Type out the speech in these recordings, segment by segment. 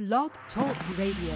Blog Talk Radio.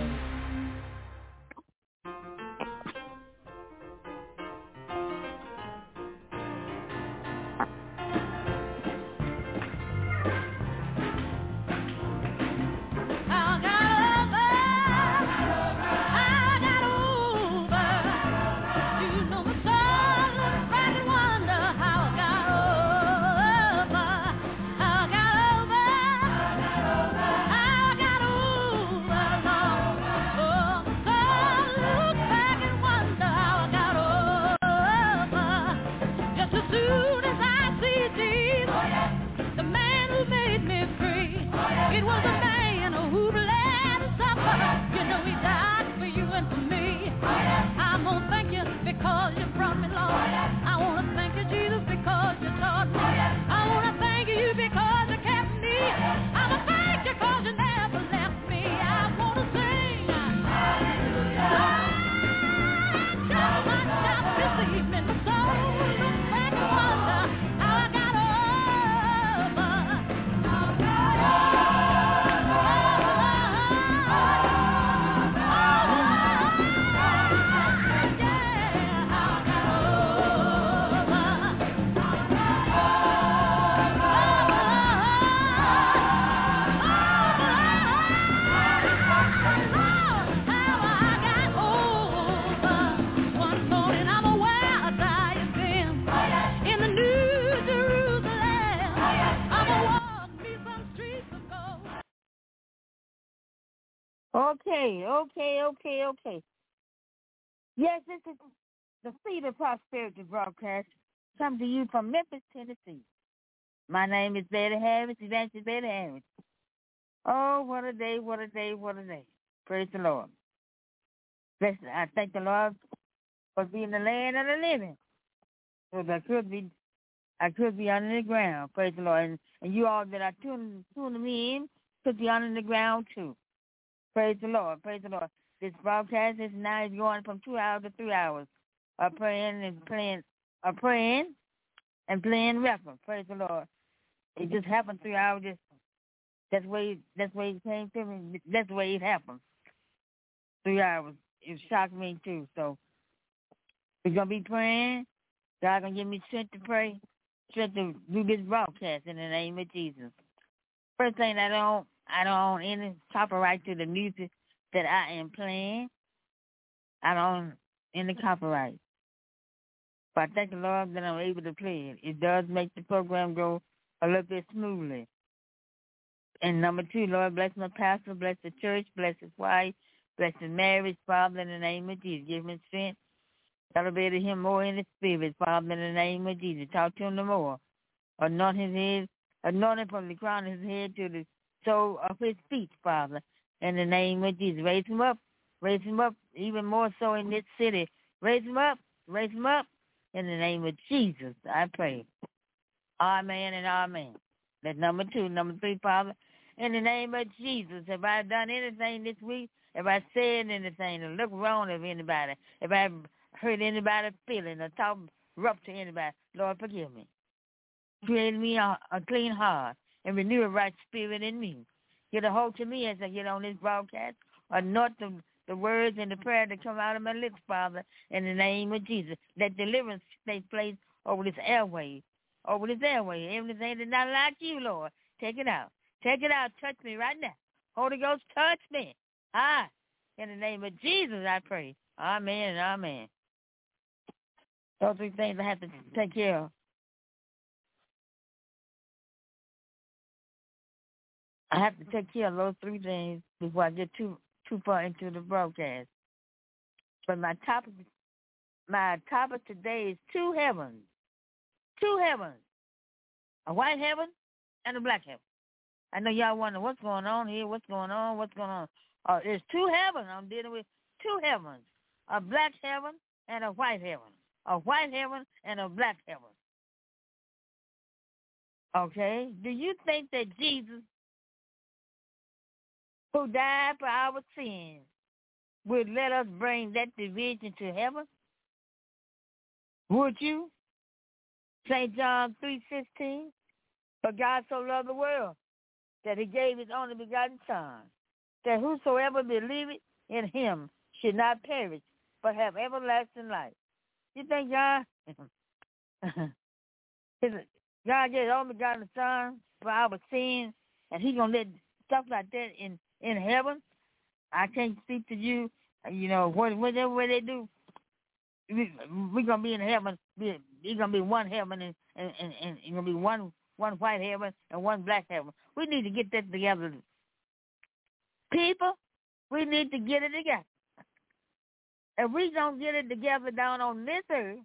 Okay. Yes, this is the Seed of Prosperity broadcast. Come to you from Memphis, Tennessee. My name is Betty Harris, Evangelist Betty Harris. Oh, what a day, what a day, what a day. Praise the Lord. Listen, I thank the Lord for being the land of the living. So that I could be under the ground. Praise the Lord. And you all that are tuning me in could be under the ground too. Praise the Lord. Praise the Lord. This broadcast is now going from 2 hours to 3 hours of praying and playing records. Praise the Lord. It just happened 3 hours. That's the way it came to me. That's the way it happened. 3 hours. It shocked me too. So we're gonna be praying. God gonna give me strength to pray, strength to do this broadcast in the name of Jesus. First thing, I don't own any copyright to the music that I am playing. I don't own any copyright. But I thank the Lord that I'm able to play it. It does make the program go a little bit smoothly. And number 2, Lord, bless my pastor, bless the church, bless his wife, bless his marriage, Father, in the name of Jesus. Give him strength. Elevate him more in the spirit, Father, in the name of Jesus. Talk to him no more. Anoint his head, anoint him from the crown of his head to the sole of his feet, Father, in the name of Jesus. Raise him up even more so in this city. Raise him up in the name of Jesus, I pray. Amen and amen. That's number 2. Number 3, Father, in the name of Jesus, if I've done anything this week, if I said anything to look wrong of anybody, if I hurt anybody's feeling or talk rough to anybody, Lord, forgive me. Create me a clean heart and renew a right spirit in me. Get a hold to me as I get on this broadcast. Anoint the words and the prayer that come out of my lips, Father, in the name of Jesus. Let deliverance take place over this airway. Everything that's not like you, Lord, take it out. Take it out. Touch me right now. Holy Ghost, touch me. In the name of Jesus, I pray. Amen and amen. Those 3 things I have to take care of. I have to take care of those 3 things before I get too far into the broadcast. But my topic today is 2 heavens. 2 heavens. A white heaven and a black heaven. I know y'all wonder what's going on here, what's going on. There's 2 heavens. I'm dealing with 2 heavens. A black heaven and a white heaven. A white heaven and a black heaven. Okay? Do you think that Jesus, who died for our sins, would let us bring that division to heaven? Would you? St. John 3:16. For God so loved the world that he gave his only begotten Son, that whosoever believeth in him should not perish, but have everlasting life. You think God, God gave only begotten Son for our sins, and He gonna let stuff like that in heaven? I can't speak to you. You know, whatever way they do, we gonna be in heaven. It's gonna be one heaven, and it's gonna be one white heaven and one black heaven. We need to get that together, people. We need to get it together. If we don't get it together down on this earth,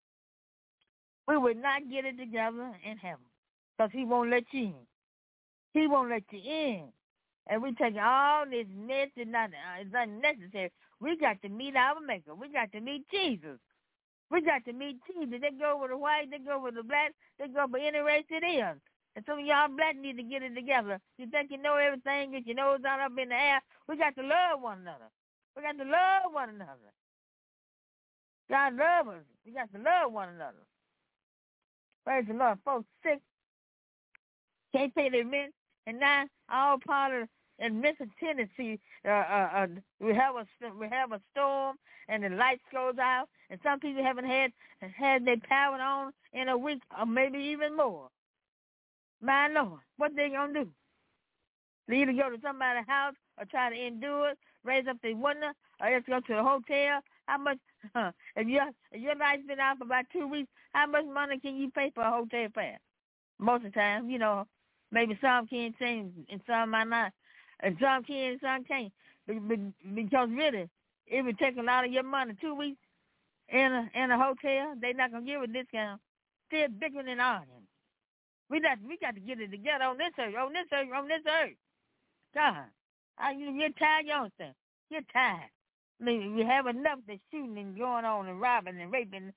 we will not get it together in heaven, because He won't let you in. He won't let you in. And we take all this mess and it's unnecessary. We got to meet our Maker. We got to meet Jesus. We got to meet Jesus. They go with the white, they go with the black, they go by any race it is. And some of y'all black need to get it together. You think you know everything, get your nose out up in the air. We got to love one another. We got to love one another. God love us. We got to love one another. Praise the Lord. Folks sick, can't pay their rent, and now all part of in Memphis, Tennessee, we have a storm, and the lights goes out, and some people haven't had their power on in a week or maybe even more. My Lord, what they gonna do? They either go to somebody's house or try to endure it, raise up their window, or just go to the hotel. How much? If your lights been out for about 2 weeks, how much money can you pay for a hotel pass? Most of the time, you know, maybe some can change and some might not. And some can and some can't. Because really, it would take a lot of your money. 2 weeks in a hotel, they're not going to give a discount. Still bigger than ours. We got to get it together on this earth, on this earth. God, you're tired yourself. You're tired. I mean, we have enough that's shooting and going on and robbing and raping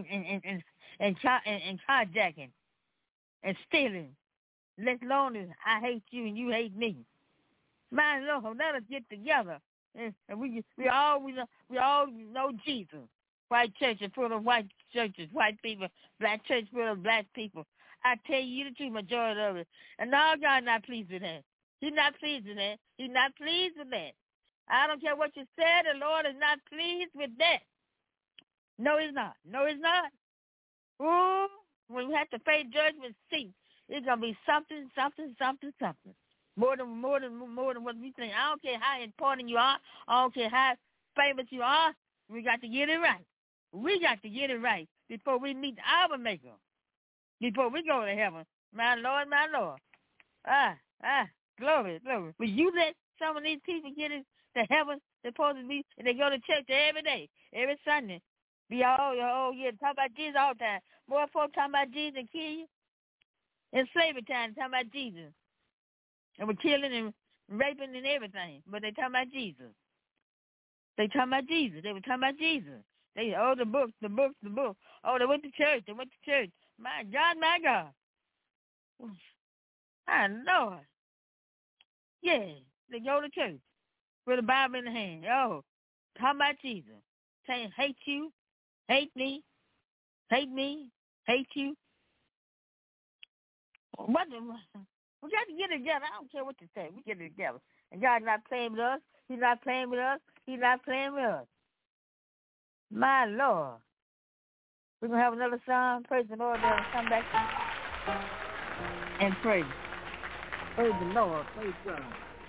and carjacking and stealing. Let alone as I hate you and you hate me. My Lord, let us get together, and we all know Jesus. White churches full of white churches, white people. Black church full of black people. I tell you the truth, majority of it. And no, God not pleased with that. He's not pleased with that. He's not pleased with that. I don't care what you said. The Lord is not pleased with that. No, He's not. No, He's not. Ooh, when you have to pay judgment seat, it's gonna be something. More than what we think. I don't care how important you are. I don't care how famous you are. We got to get it right. We got to get it right before we meet our Maker. Before we go to heaven. My Lord, my Lord. Glory. Will you let some of these people get into heaven? They're supposed to be, and they go to church every day, every Sunday. Be all year, talk about Jesus all the time. More folks talking about Jesus and kill you. In slavery time, talking about Jesus. And we're killing and raping and everything. But they talking about Jesus. They talking about Jesus. They were talking about Jesus. They, the book. Oh, they went to church. My God. My Lord. Yeah, they go to church with a Bible in the hand. Oh, talking about Jesus. Saying, hate you, hate me, hate you. What the... We got to get it together. I don't care what you say. We get it together. And God's not playing with us. He's not playing with us. My Lord. We're going to have another song. Praise the Lord. Then come back and pray. Praise the Lord. Praise God.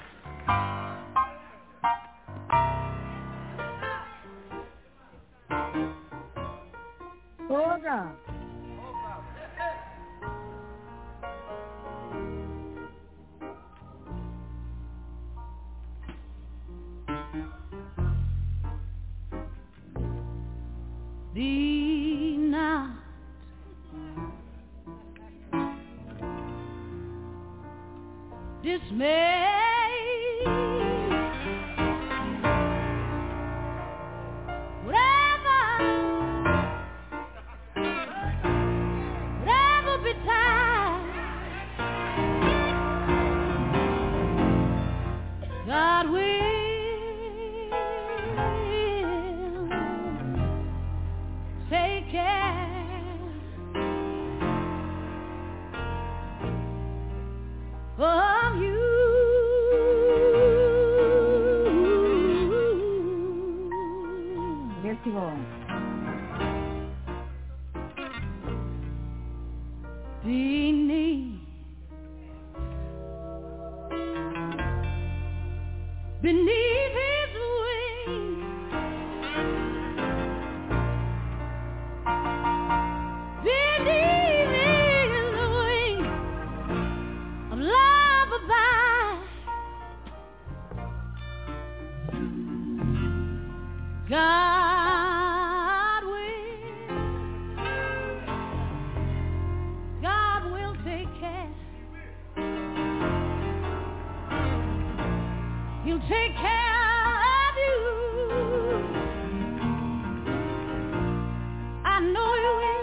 Oh, God. Be not dismayed. Whatever betide, God will take care of you. Thank you, Lord. Beneath his wings, beneath his wings of love abide. God will take care. He'll take care of you. I know He will.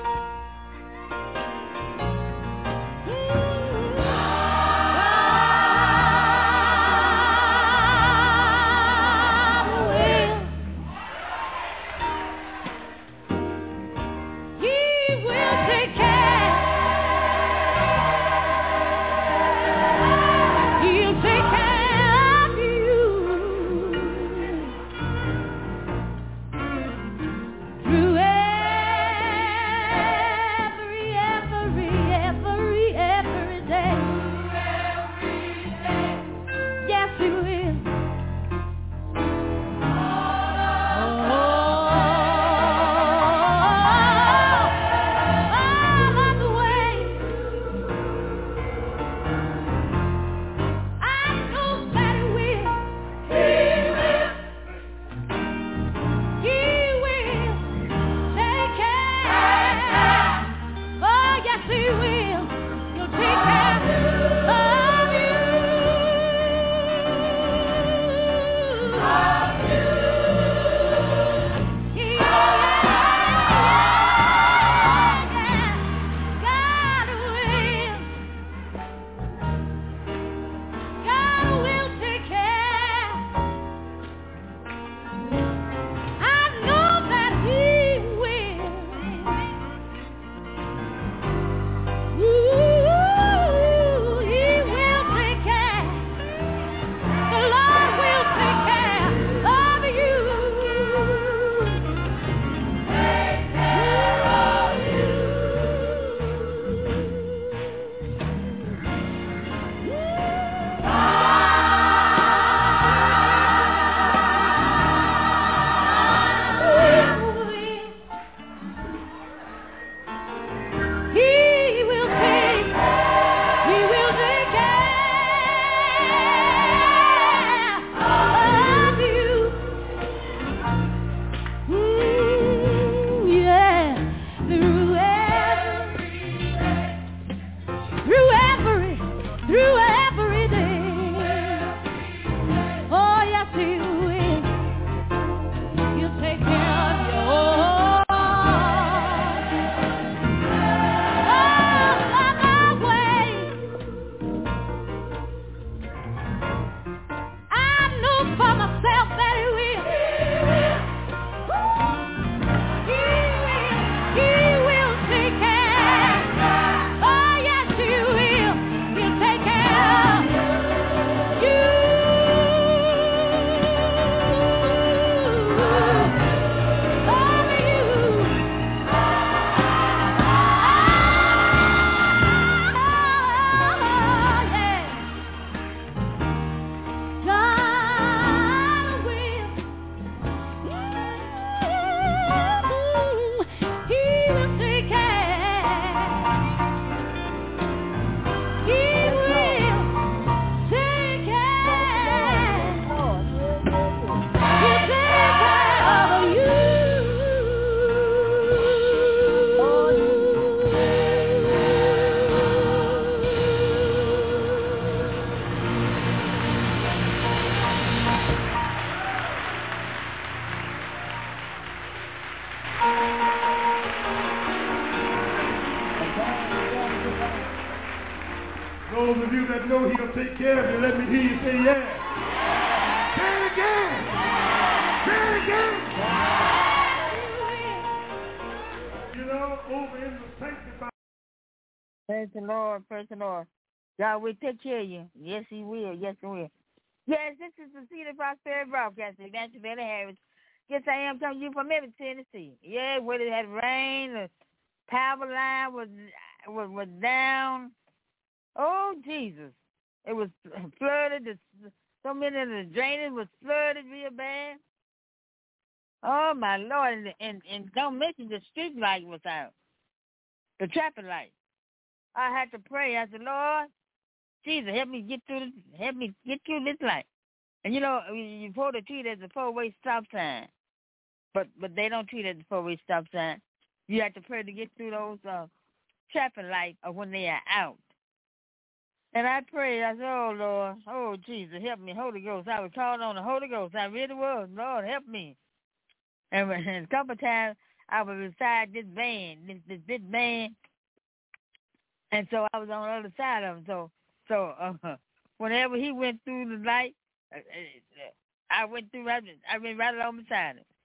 Those of you that know He'll take care of you, let me hear you say yes. Say it again. Say it again. You know, over in the sanctified. Praise the Lord. Praise the Lord. God will take care of you. Yes, He will. Yes, He will. Yes, this is the Seed of Prosperity broadcast. Evangelist Betty Harris. Yes, I am telling you from Memphis, Tennessee. Yeah, where it had rain, the power line was down. Oh, Jesus. It was flooded. So many of the drainage was flooded real bad. Oh, my Lord. And don't mention the street light was out, the traffic light. I had to pray. I said, Lord, Jesus, help me get through this light. And, you know, you're supposed to treat it as a four-way stop sign. But they don't treat it as a four-way stop sign. You have to pray to get through those traffic lights when they are out. And I prayed. I said, oh, Lord, oh, Jesus, help me, Holy Ghost. I was calling on the Holy Ghost. I really was. Lord, help me. And a couple of times I was beside this van, this van, and so I was on the other side of him. So whenever he went through the light, I went right along beside him.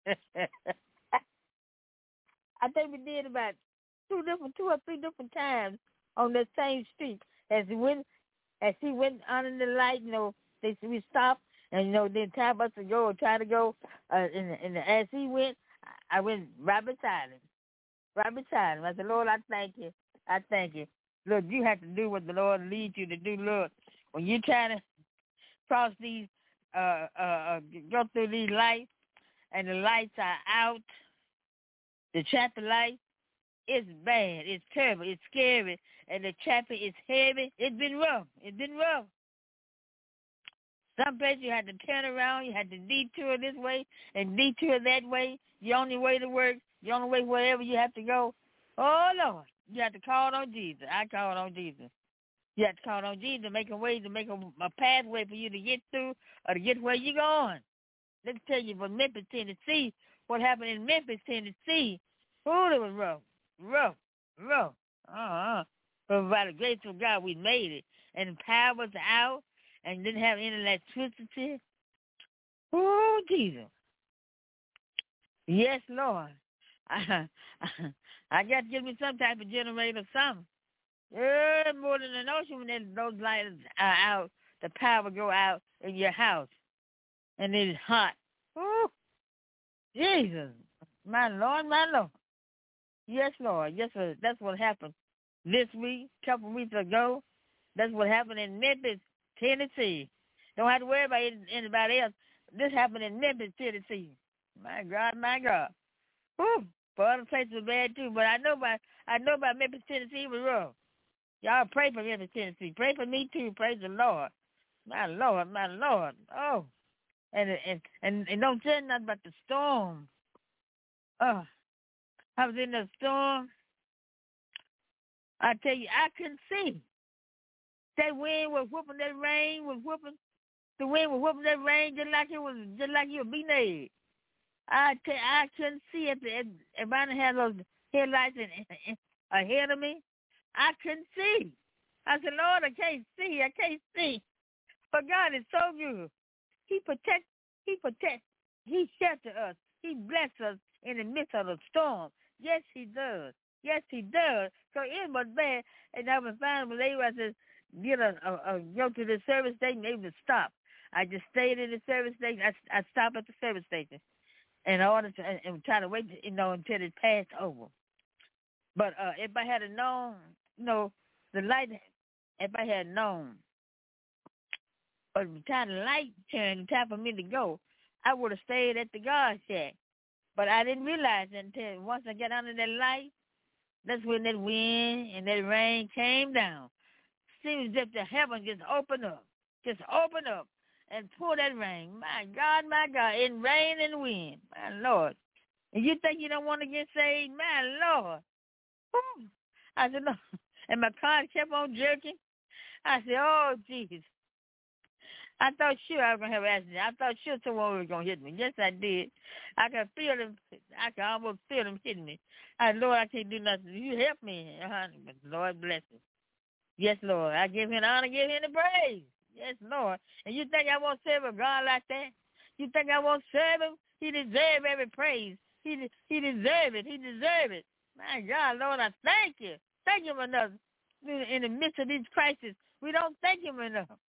I think we did about two or three different times on that same street. As he went under the light, you know, we stopped, and you know, then time us to go or try to go. And as he went, I went right beside him. I said, Lord, I thank you. Look, you have to do what the Lord leads you to do. Look, when you're trying to cross these, go through these lights, and the lights are out, the traffic light, it's bad, it's terrible, it's scary, and the traffic is heavy. It's been rough. Some places you had to turn around, you had to detour this way and detour that way. The only way to work, the only way wherever you have to go. Oh, Lord, you have to call on Jesus. I called on Jesus. You have to call on Jesus to make a way, to make a pathway for you to get through or to get where you're going. Let me tell you from Memphis, Tennessee, what happened in Memphis, Tennessee. Oh, it was rough. But by the grace of God, we made it. And the power was out and didn't have any electricity. Oh, Jesus. Yes, Lord. I got to give me some type of generator or something. More than an ocean when those lights are out, the power go out in your house. And it's hot. Oh, Jesus. My Lord. Yes, Lord. Yes, sir. That's what happened this week, a couple of weeks ago. That's what happened in Memphis, Tennessee. Don't have to worry about anybody else. This happened in Memphis, Tennessee. My God. Whew. For other places was bad too, but I know about Memphis, Tennessee was rough. Y'all pray for Memphis, Tennessee. Pray for me too. Praise the Lord. My Lord. Oh. And don't say nothing about the storm. Oh. I was in the storm. I tell you, I couldn't see. That wind was whooping, that rain was whooping. The wind was whooping that rain just like you were beating egg. I couldn't see it. If I didn't have those headlights ahead of me, I couldn't see. I said, Lord, I can't see. But God is so good. He protects, He shelters us. He blesses us in the midst of the storm. Yes, He does. So it was bad, and I was fine with able to go to the service station, able to stop. I just stayed in the service station. I stopped at the service station in order to and try to wait, until it passed over. But if I had known, the light, if I had known, but by the time the light turned, time for me to go, I would have stayed at the guard shack. But I didn't realize it until once I got under that light, that's when that wind and that rain came down. Seems as if the heaven just opened up and pour that rain. My God, in rain and wind, my Lord. And you think you don't want to get saved? My Lord. Whew. I said, no. And my car kept on jerking. I said, oh, Jesus. I thought sure I was going to have an accident. I thought sure someone was going to hit me. Yes, I did. I could feel them. I could almost feel them hitting me. I said, Lord, I can't do nothing. You help me. But Lord bless him. Yes, Lord. I give him the honor, give him the praise. Yes, Lord. And you think I won't serve a God like that? You think I won't serve him? He deserves every praise. He deserves it. He deserves it. My God, Lord, I thank you. Thank him enough. In the midst of these crises, we don't thank him enough.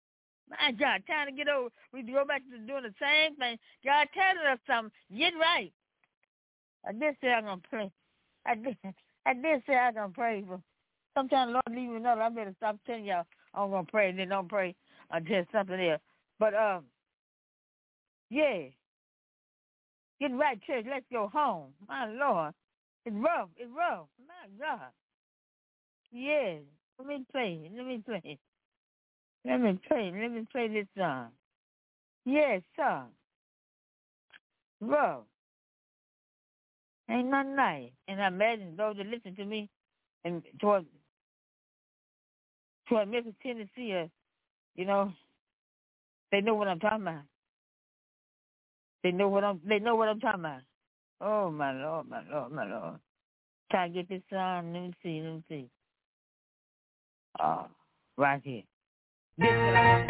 My God, time to get over. We go back to doing the same thing. God telling us something. Get right. I did say I'm going to pray. I did say I'm going to pray. But sometimes Lord leave me another. I better stop telling y'all I'm going to pray and then don't pray until something else. But, yeah. Get right, church. Let's go home. My Lord. It's rough. It's rough. My God. Yeah. Let me play. Let me play this song. Yes, song. Rough. Ain't nothing nice. And I imagine those that listen to me and toward Memphis, Tennessee, you know, they know what I'm talking about. They know what I'm talking about. Oh my Lord, my Lord, my Lord. Try to get this song. Let me see. Right here. This is what I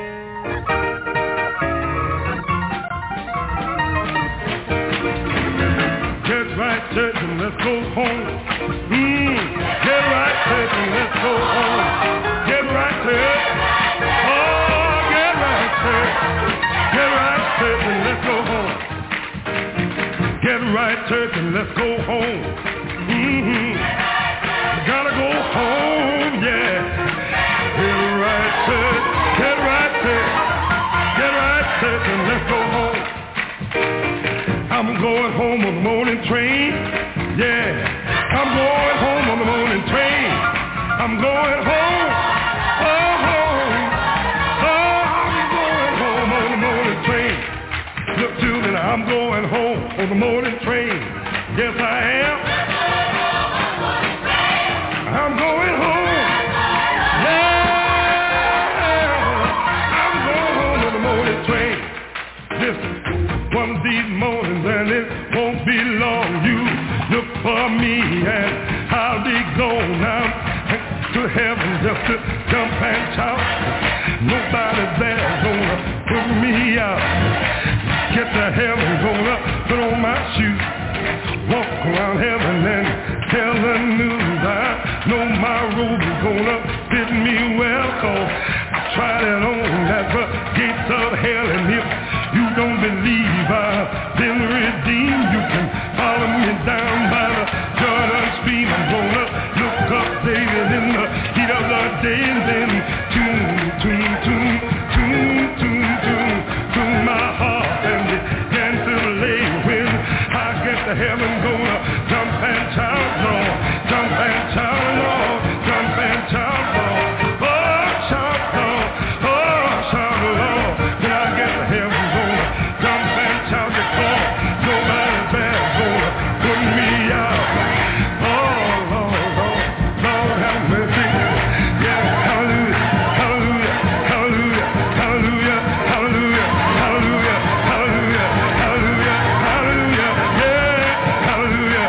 Get right, church, and let's go home. Get right, church, and let's go home. Get right, church. Oh, get right, church. Get right, church, and let's go home. Get right, church, and let's go home. Gotta go home, yeah. Get right, church. Get right, church. Get right, church, and let's go home. I'm going home on the morning train. Yeah, I'm going home on the morning train. I'm going home. Oh, home. Oh, I'm going home on the morning train. Look, children, I'm going home on the morning train. Yes, I am. I'm going home. Yeah, I'm going home on the morning train. Listen. One of these mornings and it won't be long. You look for me and I'll be gone now to heaven just to jump and shout. Nobody there's gonna put me out. Get to heaven, gonna put on my shoes, walk around heaven and tell the news. I know my robe is gonna fit me well, cause I tried it on at the gates of hell, and if you don't believe I've been redeemed, you can follow me down by the Jordan stream. I'm gonna look up David in the heat of the day, and then tune my heart and begin to lay. When I get to heaven, gonna jump and shout, Lord, jump and shout, Lord, jump and shout, Lord, oh, shout, Lord, oh, shout, Lord. When I get to heaven, gonna jump and shout, because nobody's there gonna put me out. Oh, Lord, Lord, Lord, have mercy. Yeah, hallelujah, hallelujah, hallelujah, hallelujah, hallelujah, hallelujah, hallelujah, hallelujah, hallelujah, yeah, hallelujah.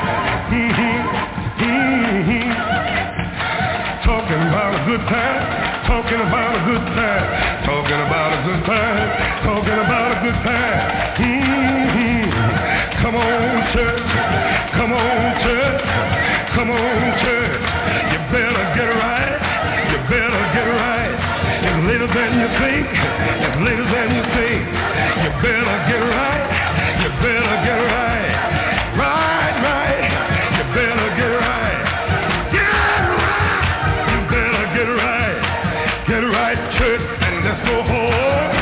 Talking about a good time, talking about a good time, talking about a good time, talking about a good time. Come on, church, come on, church, come on, church. You better get right, you better get right. It's later than you think, it's later than you think. You better get right, you better get right. Right, right, you better get right. Get right, you better get right. Get right, church, and let's go home.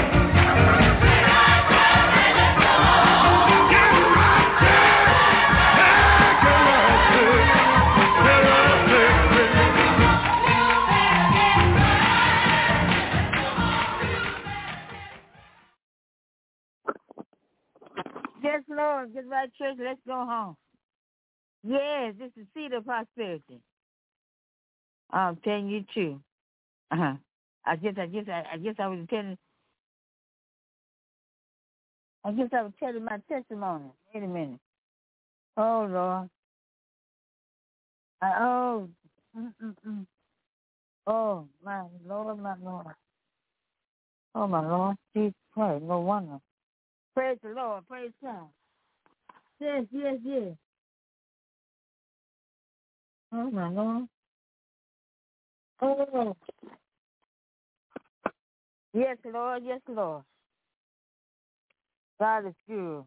Yes, Lord. Get right, church. Let's go home. Yes, this is seed of prosperity. I'm telling you too. I guess I was telling. I guess I was telling my testimony. Wait a minute. Oh Lord. Oh. Oh my Lord, my Lord. Oh my Lord. Jesus Christ. No wonder. Praise the Lord. Praise God. Yes, yes, yes. Oh my Lord. Oh. Yes, Lord. Yes, Lord. God is good.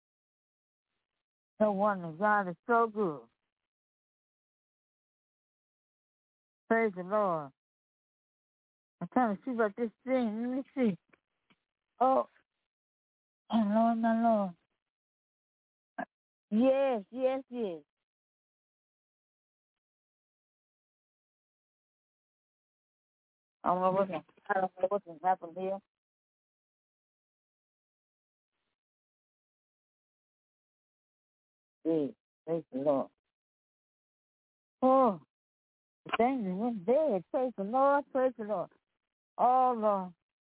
No wonder. God is so good. Praise the Lord. I'm trying to see about this thing. Let me see. Oh, my Lord. Yes, yes, yes. I don't know what's happened here. Yeah, praise the Lord. Oh, the thing that went dead. Praise the Lord. Praise the Lord. Oh, Lord.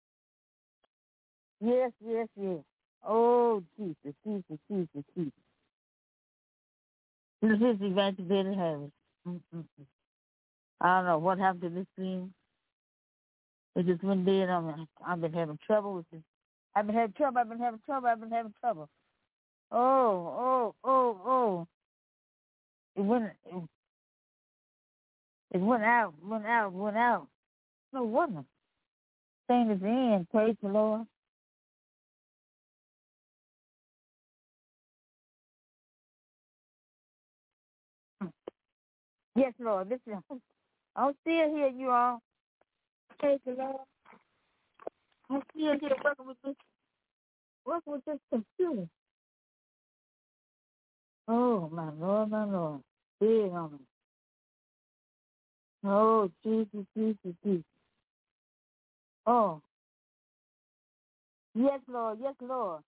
Yes, yes, yes. Oh, Jesus, Jesus, Jesus, Jesus. This is Evangelist Harris. Mm-hmm. I don't know what happened to this thing. It just went dead on me. I've been having trouble with this. I've been having trouble. Oh. It went out. No wonder. Thing is in. Praise the Lord. Yes, Lord. Listen, I'm still here, you all. Praise the Lord. I'm still here working with this computer. Oh, my Lord, my Lord. Big on me. Oh, Jesus, Jesus, Jesus. Oh, yes, Lord, yes, Lord.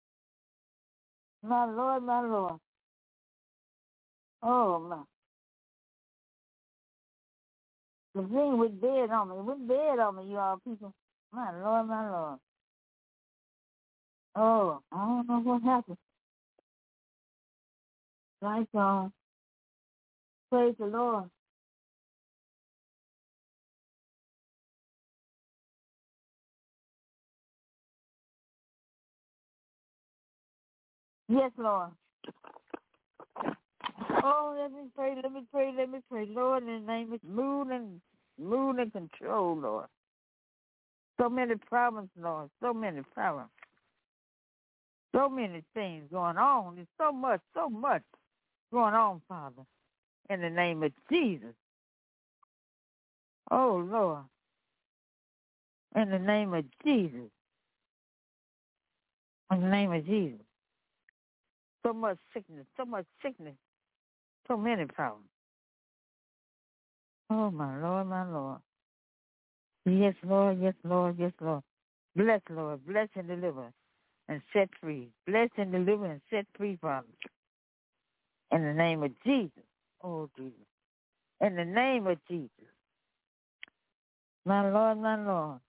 My Lord, my Lord. Oh, my. The thing went dead on me. It went dead on me, you all people. My Lord, my Lord. Oh, I don't know what happened. Lights on. Praise the Lord. Yes, Lord. Oh, let me pray. Lord, in the name of mood and control, Lord. So many problems, Lord. So many problems. So many things going on. There's so much going on, Father. In the name of Jesus. Oh, Lord. In the name of Jesus. In the name of Jesus. So much sickness. So many problems. Oh, my Lord, my Lord. Yes, Lord, yes, Lord, yes, Lord. Bless, Lord. Bless and deliver and set free. Bless and deliver and set free, Father. In the name of Jesus. Oh, Jesus. In the name of Jesus. My Lord, my Lord.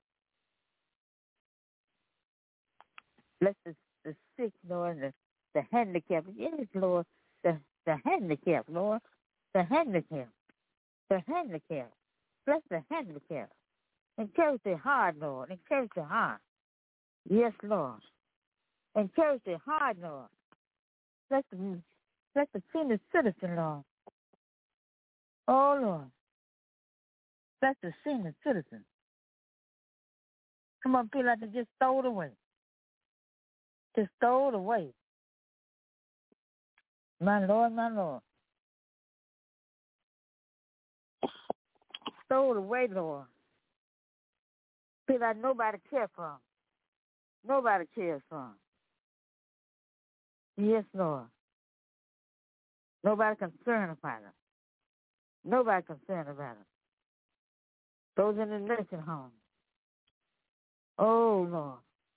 Bless the sick, Lord, and the handicapped. Yes, Lord. The handicap, Lord. The handicap. The handicap. Bless the handicap. Encourage their heart, Lord. Encourage their heart. Yes, Lord. Encourage their heart, Lord. Bless the senior citizen, Lord. Oh, Lord. Bless the senior citizen. Come on, feel like they just throw it away. Just throw it away. My Lord, my Lord. Throw it away, Lord. Feel like nobody cares for them. Nobody cares for them. Yes, Lord. Nobody concerned about them. Nobody concerned about them. Those in the nursing home. Oh, Lord.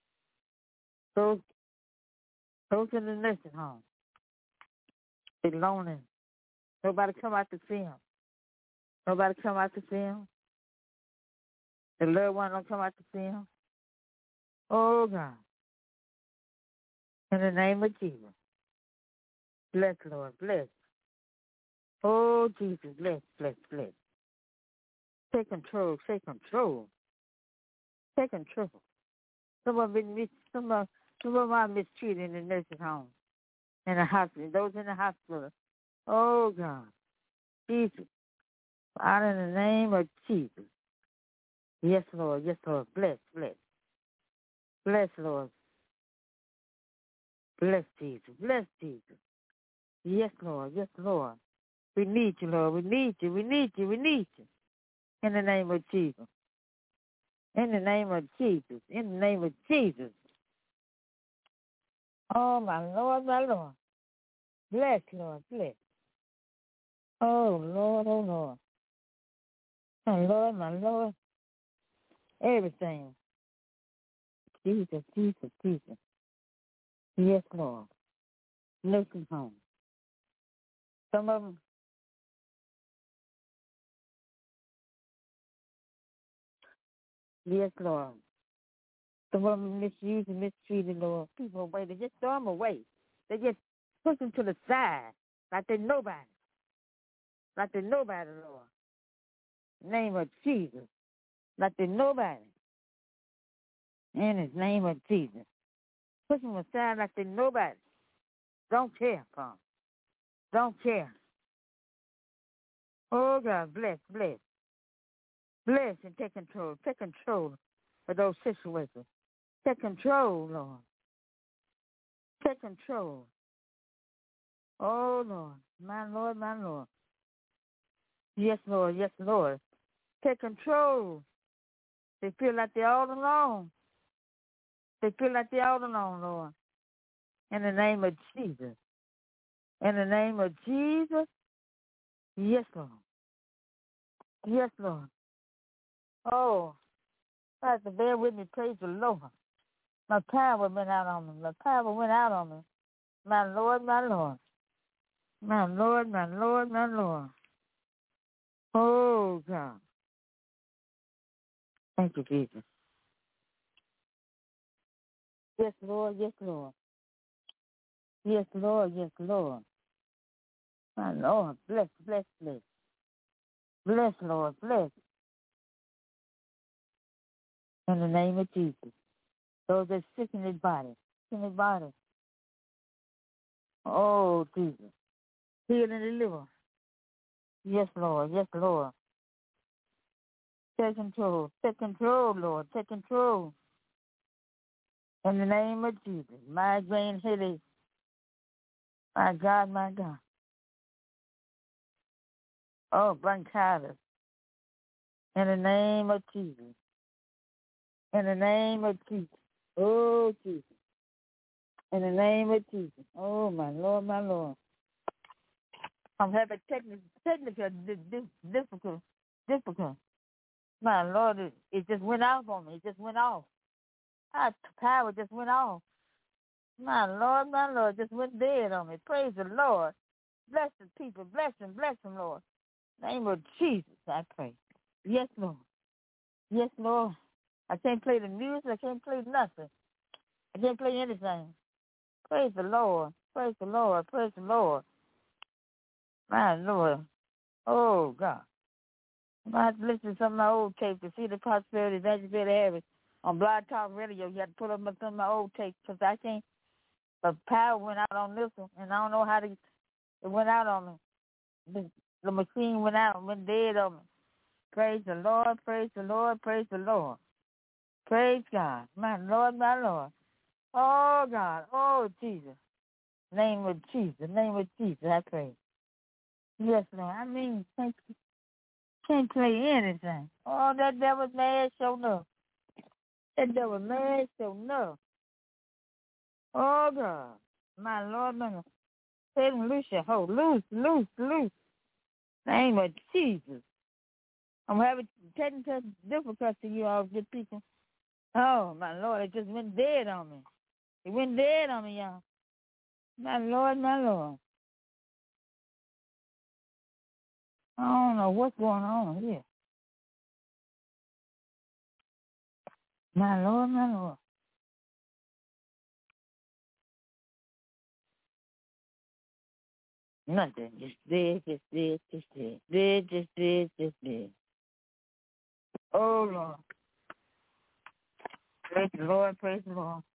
Those in the nursing home. They're lonely. Nobody come out to see them. Nobody come out to see them. The loved one don't come out to see them. Oh, God. In the name of Jesus. Bless, Lord. Bless. Oh, Jesus. Bless, bless, bless. Take control. Take control. Take control. Some of them are mistreated in the nursing home, in the hospital. Those in the hospital. Oh, God. Jesus. Out in the name of Jesus. Yes, Lord. Yes, Lord. Bless, bless. Bless, Lord. Bless Jesus. Bless Jesus. Yes, Lord. Yes, Lord. We need you, Lord. We need you. We need you. We need you. In the name of Jesus. In the name of Jesus. In the name of Jesus. Oh, my Lord, my Lord. Bless, Lord. Bless. Oh, Lord, oh, Lord. My Lord, my Lord. Everything. Jesus, Jesus, Jesus. Yes, Lord. Nursing home. Some of them, yes, Lord. Some of them misused and mistreated, Lord. People away. They just throw them away. They just push them to the side like they're nobody. Like they're nobody, Lord. Name of Jesus. Like they're nobody. In his name of Jesus. Push them aside like they're nobody. Don't care for them. Don't care. Oh, God, bless, bless. Bless and take control. Take control of those situations. Take control, Lord. Take control. Oh, Lord. My Lord, my Lord. Yes, Lord. Yes, Lord. Take control. They feel like they're all alone. They feel like they're all alone, Lord. In the name of Jesus. In the name of Jesus. Yes, Lord. Yes, Lord. Oh, Pastor, bear with me. Praise the Lord. My power went out on me. My power went out on me. My Lord, my Lord. My Lord, my Lord, my Lord. Oh, God. Thank you, Jesus. Yes, Lord. Yes, Lord. Yes, Lord. Yes, Lord. My Lord. Bless, bless, bless. Bless, Lord. Bless. In the name of Jesus. Those that sick in their body. In their body. Oh, Jesus. Heal and deliver. Yes, Lord. Yes, Lord. Take control. Take control, Lord. Take control. In the name of Jesus. Migraine headache. My God, my God. Oh, bronchitis. In the name of Jesus. In the name of Jesus. Oh, Jesus. In the name of Jesus. Oh, my Lord, my Lord. I'm having technical difficult. My Lord, it just went off on me. It just went off. Our power just went off. My Lord, just went dead on me. Praise the Lord. Bless the people. Bless them, Lord. In the name of Jesus, I pray. Yes, Lord. Yes, Lord. I can't play the music. I can't play nothing. I can't play anything. Praise the Lord. Praise the Lord. Praise the Lord. My Lord. Oh, God. I have to listen to some of my old tapes to see the prosperity that you better have it. On Blog Talk Radio, you have to put up some of my old tapes because I can't. The power went out on this one, and I don't know how it went out on me. The machine went out, went dead on me. Praise the Lord, praise the Lord, praise the Lord. Praise God. My Lord, my Lord. Oh, God. Oh, Jesus. Name of Jesus. Name of Jesus, I pray. Yes, Lord. I mean, can't play anything. Oh, that devil mad, so no. That devil mad, so no. Oh, God. My Lord, my Lord. Satan, loose your hold. Loose. Name of Jesus. I'm having technical difficulty, you all good people. Oh, my Lord, it just went dead on me. It went dead on me, y'all. My Lord, my Lord. I don't know what's going on here. My Lord, my Lord. Nothing. Just dead. Dead. Oh, Lord. Praise the Lord.